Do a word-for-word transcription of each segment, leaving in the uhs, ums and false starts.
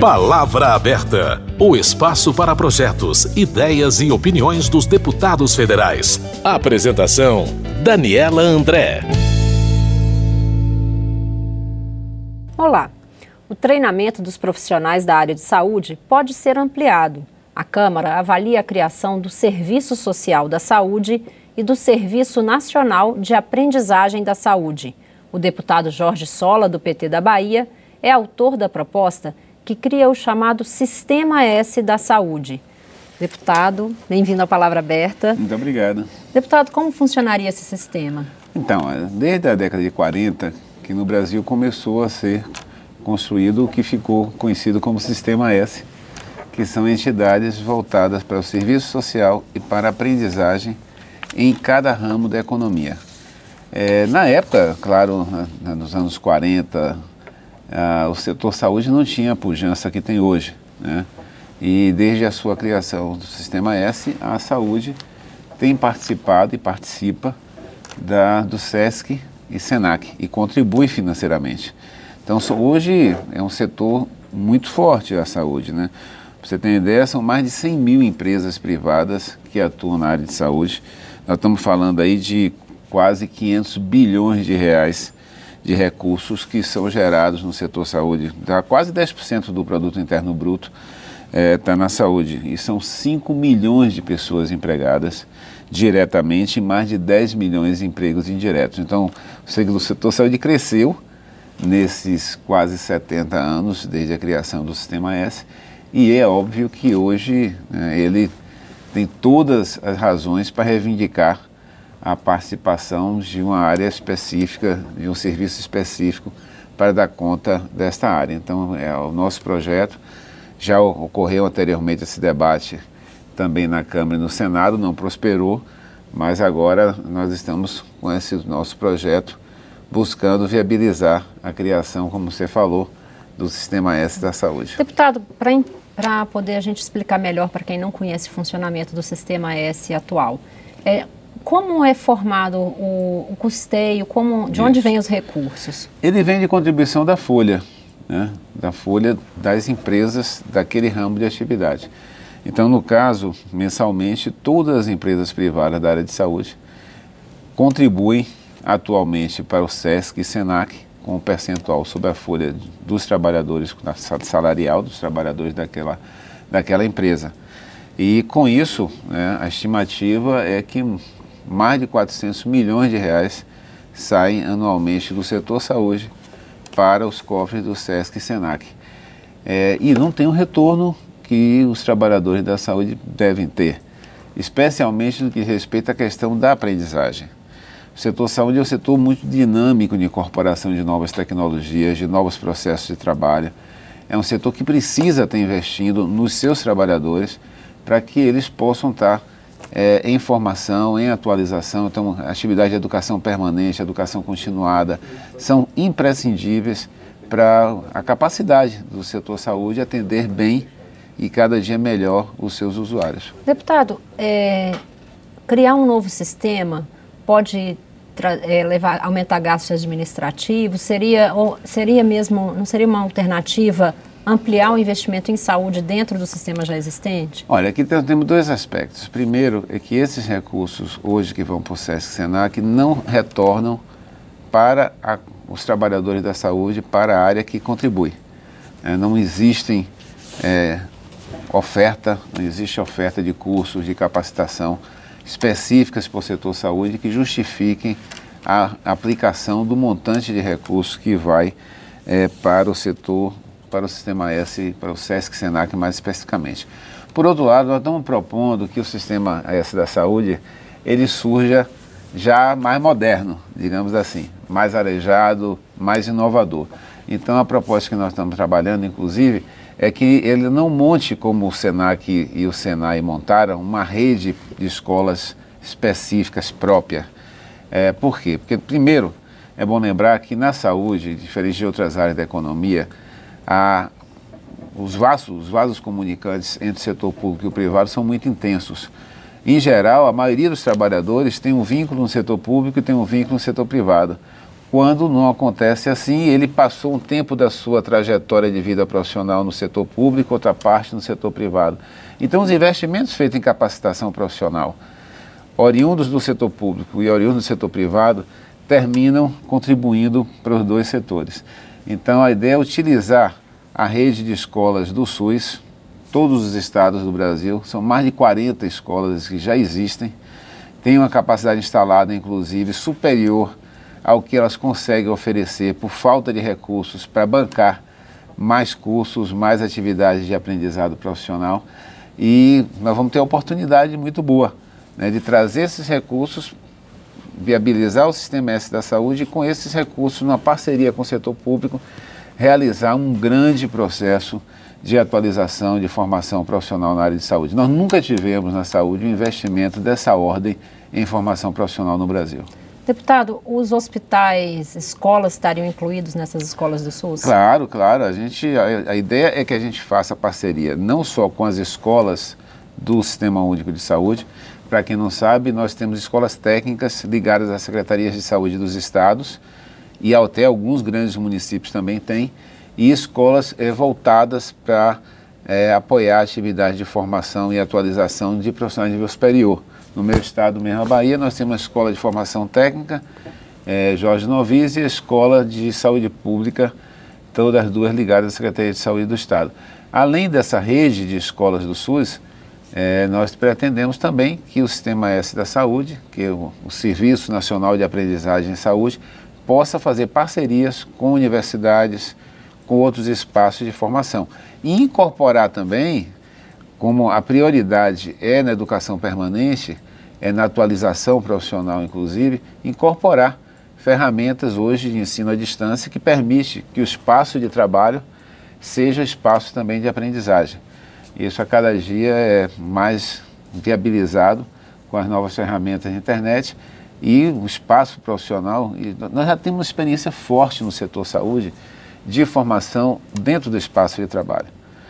Palavra Aberta, o espaço para projetos, ideias e opiniões dos deputados federais. Apresentação, Daniela André. Olá, o treinamento dos profissionais da área de saúde pode ser ampliado. A Câmara avalia a criação do Serviço Social da Saúde e do Serviço Nacional de Aprendizagem da Saúde. O deputado Jorge Sola, do P T da Bahia, é autor da proposta que cria o chamado Sistema S da Saúde. Deputado, bem-vindo à Palavra Aberta. Muito obrigado. Deputado, como funcionaria esse sistema? Então, desde a década de quarenta, que no Brasil começou a ser construído o que ficou conhecido como Sistema S, que são entidades voltadas para o serviço social e para a aprendizagem em cada ramo da economia. É, na época, claro, nos anos quarenta, ah, o setor saúde não tinha a pujança que tem hoje, né? E desde a sua criação do Sistema S, a saúde tem participado e participa da, do SESC e SENAC e contribui financeiramente. Então, hoje é um setor muito forte a saúde, né? Para você ter ideia, são mais de cem mil empresas privadas que atuam na área de saúde. Nós estamos falando aí de quase quinhentos bilhões de reais de recursos que são gerados no setor saúde. Dá quase dez por cento do produto interno bruto está é, na saúde. E são cinco milhões de pessoas empregadas diretamente e mais de dez milhões de empregos indiretos. Então, o setor saúde cresceu nesses quase setenta anos, desde a criação do Sistema S, e é óbvio que hoje né, ele tem todas as razões para reivindicar a participação de uma área específica, de um serviço específico para dar conta desta área. Então, é o nosso projeto. Já ocorreu anteriormente esse debate também na Câmara e no Senado, não prosperou, mas agora nós estamos com esse nosso projeto buscando viabilizar a criação, como você falou, do Sistema S da Saúde. Deputado, para poder a gente explicar melhor para quem não conhece o funcionamento do Sistema S atual, é, como é formado o, o custeio, como, de onde vêm os recursos? Ele vem de contribuição da folha, né? Da folha das empresas daquele ramo de atividade. Então, no caso, mensalmente, todas as empresas privadas da área de saúde contribuem atualmente para o SESC e SENAC com um percentual sobre a folha dos trabalhadores, salarial dos trabalhadores daquela, daquela empresa. E com isso, né, a estimativa é que mais de quatrocentos milhões de reais saem anualmente do setor saúde para os cofres do SESC e SENAC. É, e não tem um retorno que os trabalhadores da saúde devem ter, especialmente no que respeita à questão da aprendizagem. O setor saúde é um setor muito dinâmico de incorporação de novas tecnologias, de novos processos de trabalho. É um setor que precisa estar investindo nos seus trabalhadores para que eles possam estar é, em formação, em atualização. Então, atividade de educação permanente, educação continuada, são imprescindíveis para a capacidade do setor saúde atender bem e cada dia melhor os seus usuários. Deputado, é, criar um novo sistema pode é, levar, aumentar gastos administrativos? Seria, ou seria mesmo, não seria uma alternativa ampliar o investimento em saúde dentro do sistema já existente? Olha, aqui temos dois aspectos. Primeiro é que esses recursos hoje que vão para o SESC e SENAC não retornam para a, os trabalhadores da saúde, para a área que contribui. É, não existem é, oferta, não existe oferta de cursos de capacitação específicas para o setor saúde que justifiquem a aplicação do montante de recursos que vai é, para o setor, para o Sistema S, para o SESC e SENAC mais especificamente. Por outro lado, nós estamos propondo que o Sistema S da Saúde, ele surja já mais moderno, digamos assim, mais arejado, mais inovador. Então, a proposta que nós estamos trabalhando, inclusive, é que ele não monte, como o SENAC e o SENAI montaram, uma rede de escolas específicas própria. É, por quê? Porque, primeiro, é bom lembrar que na saúde, diferente de outras áreas da economia, a, os, vasos, os vasos comunicantes entre o setor público e o privado são muito intensos. Em geral, a maioria dos trabalhadores tem um vínculo no setor público e tem um vínculo no setor privado. quando não acontece assim, ele passou um tempo da sua trajetória de vida profissional no setor público, outra parte no setor privado. Então, os investimentos feitos em capacitação profissional, oriundos do setor público e oriundos do setor privado, terminam contribuindo para os dois setores. Então, a ideia é utilizar a rede de escolas do SUS, todos os estados do Brasil, são mais de quarenta escolas que já existem, têm uma capacidade instalada, inclusive, superior ao que elas conseguem oferecer por falta de recursos para bancar mais cursos, mais atividades de aprendizado profissional. E nós vamos ter a oportunidade muito boa, né, de trazer esses recursos, viabilizar o Sistema S da Saúde e com esses recursos, numa parceria com o setor público, realizar um grande processo de atualização, de formação profissional na área de saúde. Nós nunca tivemos na saúde um investimento dessa ordem em formação profissional no Brasil. Deputado, os hospitais, escolas estariam incluídos nessas escolas do SUS? Claro, claro. A, gente, a, a ideia é que a gente faça parceria não só com as escolas do Sistema Único de Saúde. Para quem não sabe, nós temos escolas técnicas ligadas às secretarias de saúde dos estados e até alguns grandes municípios também têm, e escolas é, voltadas para é, apoiar a atividade de formação e atualização de profissionais de nível superior. No meu estado, mesmo a Bahia, nós temos a Escola de Formação Técnica, é, Jorge Novis, e a Escola de Saúde Pública, todas as duas ligadas à Secretaria de Saúde do Estado. Além dessa rede de escolas do SUS, é, nós pretendemos também que o Sistema S da Saúde, que é o, o Serviço Nacional de Aprendizagem em Saúde, possa fazer parcerias com universidades, com outros espaços de formação. E incorporar também, como a prioridade é na educação permanente, é na atualização profissional, inclusive, incorporar ferramentas hoje de ensino à distância que permite que o espaço de trabalho seja espaço também de aprendizagem. Isso a cada dia é mais viabilizado com as novas ferramentas da internet e o espaço profissional. E nós já temos uma experiência forte no setor saúde de formação dentro do espaço de trabalho.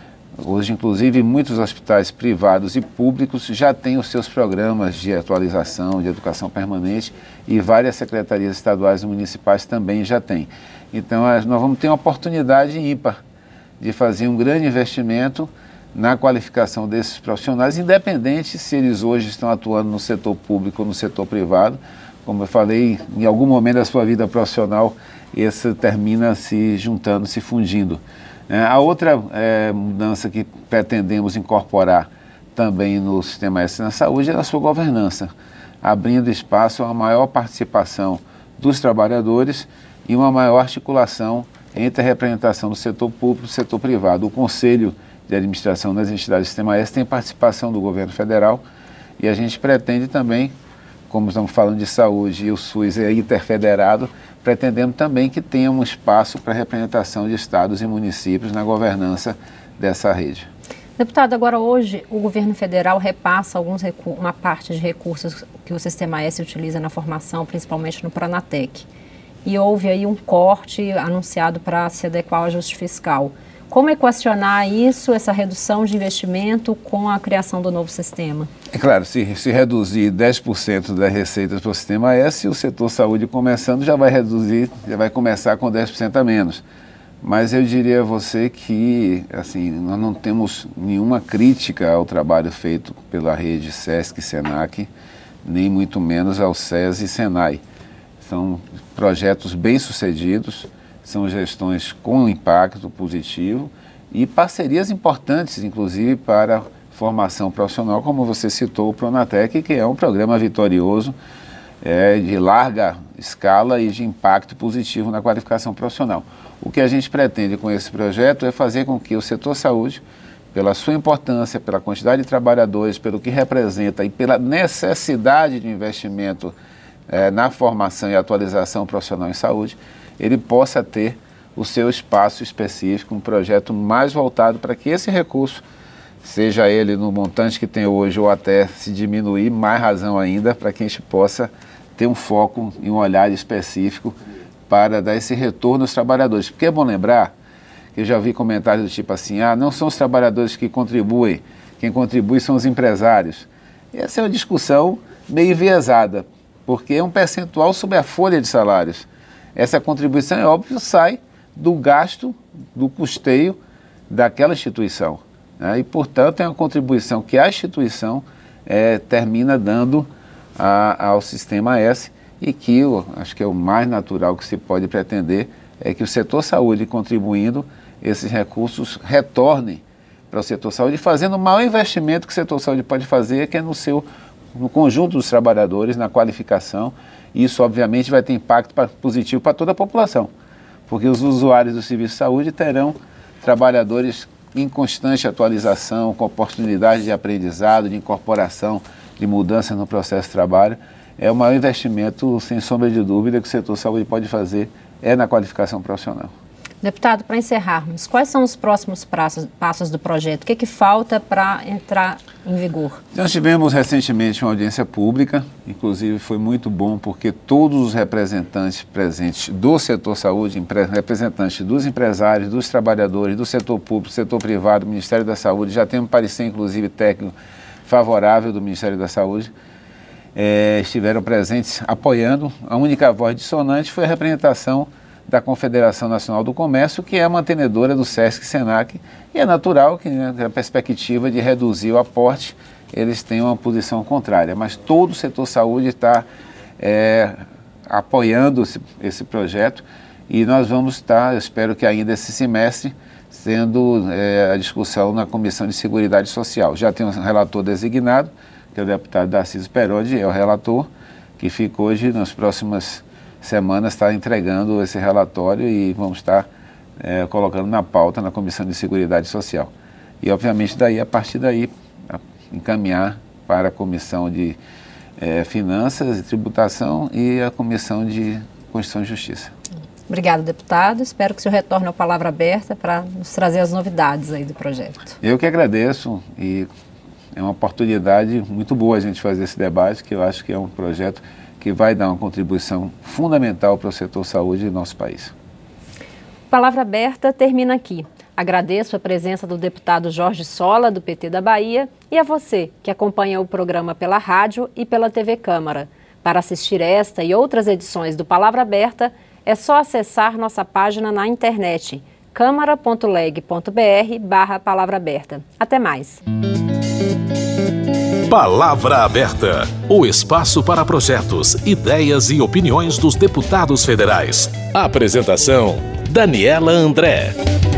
Hoje, inclusive, muitos hospitais privados e públicos já têm os seus programas de atualização, de educação permanente, e várias secretarias estaduais e municipais também já têm. Então, nós vamos ter uma oportunidade ímpar de fazer um grande investimento na qualificação desses profissionais, independente se eles hoje estão atuando no setor público ou no setor privado. Como eu falei, em algum momento da sua vida profissional, esse termina se juntando, se fundindo. É, a outra é, mudança que pretendemos incorporar também no Sistema S na Saúde é a sua governança, abrindo espaço a uma maior participação dos trabalhadores e uma maior articulação entre a representação do setor público e do setor privado. O Conselho de Administração das entidades do Sistema S tem participação do governo federal e a gente pretende também, como estamos falando de saúde e o SUS é interfederado, pretendemos também que tenha um espaço para representação de estados e municípios na governança dessa rede. Deputado, agora hoje o governo federal repassa alguns uma parte de recursos que o Sistema S utiliza na formação, principalmente no Pronatec. E houve aí um corte anunciado para se adequar ao ajuste fiscal. Como equacionar isso, essa redução de investimento com a criação do novo sistema? É claro, se, se reduzir dez por cento das receitas para o Sistema S, o setor saúde começando já vai reduzir, já vai começar com dez por cento a menos. Mas eu diria a você que, assim, nós não temos nenhuma crítica ao trabalho feito pela rede SESC e SENAC, nem muito menos ao SES e SENAI. São projetos bem-sucedidos, são gestões com impacto positivo e parcerias importantes, inclusive, para formação profissional, como você citou o Pronatec, que é um programa vitorioso, é, de larga escala e de impacto positivo na qualificação profissional. O que a gente pretende com esse projeto é fazer com que o setor saúde, pela sua importância, pela quantidade de trabalhadores, pelo que representa e pela necessidade de investimento é, na formação e atualização profissional em saúde, ele possa ter o seu espaço específico, um projeto mais voltado para que esse recurso, seja ele no montante que tem hoje ou até se diminuir, mais razão ainda, para que a gente possa ter um foco e um olhar específico para dar esse retorno aos trabalhadores. Porque é bom lembrar, que eu já vi comentários do tipo assim, ah, não são os trabalhadores que contribuem, quem contribui são os empresários. Essa é uma discussão meio enviesada, porque é um percentual sobre a folha de salários. essa contribuição, é óbvio, sai do gasto, do custeio daquela instituição, né? E, portanto, é uma contribuição que a instituição é, termina dando a, ao Sistema S, e que eu acho que é o mais natural que se pode pretender, é que o setor saúde, contribuindo, esses recursos retornem para o setor saúde, fazendo o maior investimento que o setor saúde pode fazer, que é no seu, no conjunto dos trabalhadores, na qualificação. Isso, obviamente, vai ter impacto pra, positivo para toda a população, porque os usuários do serviço de saúde terão trabalhadores em constante atualização, com oportunidade de aprendizado, de incorporação, de mudança no processo de trabalho. É o maior investimento, sem sombra de dúvida, que o setor saúde pode fazer, é na qualificação profissional. Deputado, para encerrarmos, quais são os próximos passos, passos do projeto? O que, que falta para entrar em vigor? Nós tivemos recentemente uma audiência pública, inclusive foi muito bom porque todos os representantes presentes do setor saúde, representantes dos empresários, dos trabalhadores, do setor público, do setor privado, do Ministério da Saúde, já temos parecer inclusive técnico favorável do Ministério da Saúde, é, estiveram presentes apoiando. A única voz dissonante foi a representação da Confederação Nacional do Comércio, que é a mantenedora do SESC e SENAC, e é natural que, né, a perspectiva de reduzir o aporte, eles tenham uma posição contrária, mas todo o setor saúde está é, apoiando esse, esse projeto, e nós vamos estar, eu espero que ainda esse semestre, sendo é, a discussão na Comissão de Seguridade Social. Já tem um relator designado, que é o deputado Darciso Perodi, é o relator, que fica hoje, nas próximas semanas, está entregando esse relatório, e vamos estar é, colocando na pauta na Comissão de Seguridade Social. E, obviamente, daí, a partir daí, a, encaminhar para a Comissão de é, Finanças e Tributação e a Comissão de Constituição e Justiça. Obrigada, deputado. Espero que o senhor retorne à palavra aberta para nos trazer as novidades aí do projeto. Eu que agradeço, e é uma oportunidade muito boa a gente fazer esse debate, que eu acho que é um projeto que vai dar uma contribuição fundamental para o setor saúde do nosso país. Palavra Aberta termina aqui. Agradeço a presença do deputado Jorge Sola, do P T da Bahia, e a você que acompanha o programa pela rádio e pela T V Câmara. Para assistir esta e outras edições do Palavra Aberta, é só acessar nossa página na internet, câmara ponto leg ponto br barra Palavra Aberta. Até mais. Palavra Aberta, o espaço para projetos, ideias e opiniões dos deputados federais. Apresentação: Daniela André.